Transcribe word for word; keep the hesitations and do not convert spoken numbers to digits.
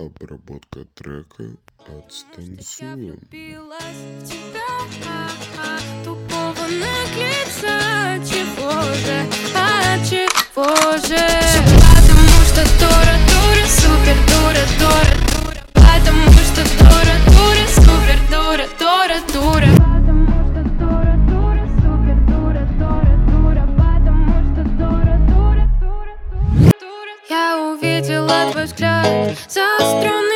Обработка трека «Отстанцуем». Влюбилась в тебя, тупого наглеца. Чего же, а чего же? Потому что дура, дура, супер, дура, дура, дура. Потому что дура, дура, супер, дура, дура, дура. Потому что дура, дура, супер, дура, дура, дура. Потому что дура, дура, дура, дура, дура. Я увидела твой взгляд, заостренный.